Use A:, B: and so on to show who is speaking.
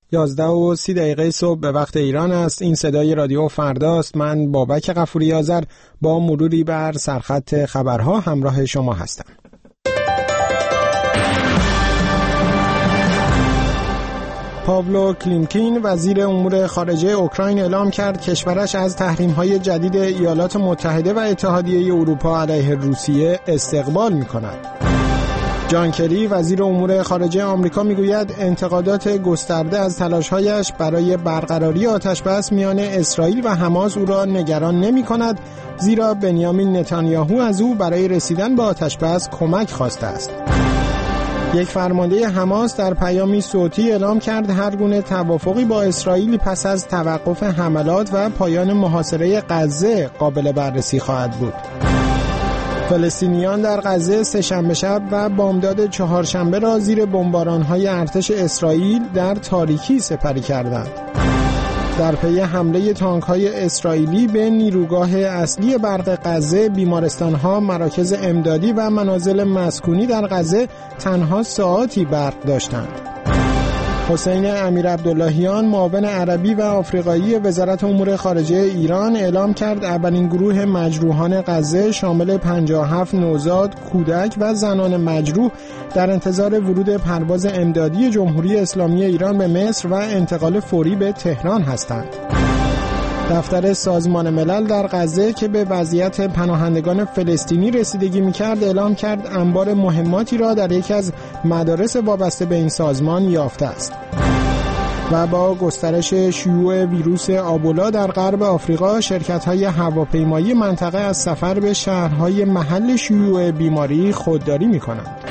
A: 11:30 صبح به وقت ایران است. این صدای رادیو فرداست. من بابک غفوری آذر با مروری بر سرخط خبرها همراه شما هستم. پاولو کلیمکین وزیر امور خارجه اوکراین اعلام کرد کشورش از تحریم‌های جدید ایالات متحده و اتحادیه اروپا علیه روسیه استقبال می‌کند. جان کری وزیر امور خارجه آمریکا میگوید انتقادات گسترده از تلاش‌هایش برای برقراری آتش‌بس میان اسرائیل و حماس او را نگران نمی‌کند، زیرا بنیامین نتانیاهو از او برای رسیدن به آتش‌بس کمک خواسته است. یک فرمانده حماس در پیامی صوتی اعلام کرد هر گونه توافقی با اسرائیل پس از توقف حملات و پایان محاصره غزه قابل بررسی خواهد بود. فلسطینیان در غزه سه‌شنبه شب و بامداد چهارشنبه را زیر بمباران‌های ارتش اسرائیل در تاریکی سپری کردند. در پی حمله تانک‌های اسرائیلی به نیروگاه اصلی برق غزه، بیمارستان‌ها، مراکز امدادی و منازل مسکونی در غزه تنها ساعاتی برق داشتند. حسین امیرعبداللهیان معاون عربی و آفریقایی وزارت امور خارجه ایران اعلام کرد اولین گروه مجروحان غزه شامل 57 نوزاد، کودک و زنان مجروح در انتظار ورود پرواز امدادی جمهوری اسلامی ایران به مصر و انتقال فوری به تهران هستند. دفتر سازمان ملل در غزه که به وضعیت پناهندگان فلسطینی رسیدگی می‌کرد اعلام کرد انبار مهماتی را در یکی از مدارس وابسته به این سازمان یافته است. و با گسترش شیوع ویروس آبولا در غرب آفریقا، شرکت‌های هواپیمایی منطقه از سفر به شهرهای محل شیوع بیماری خودداری می‌کنند.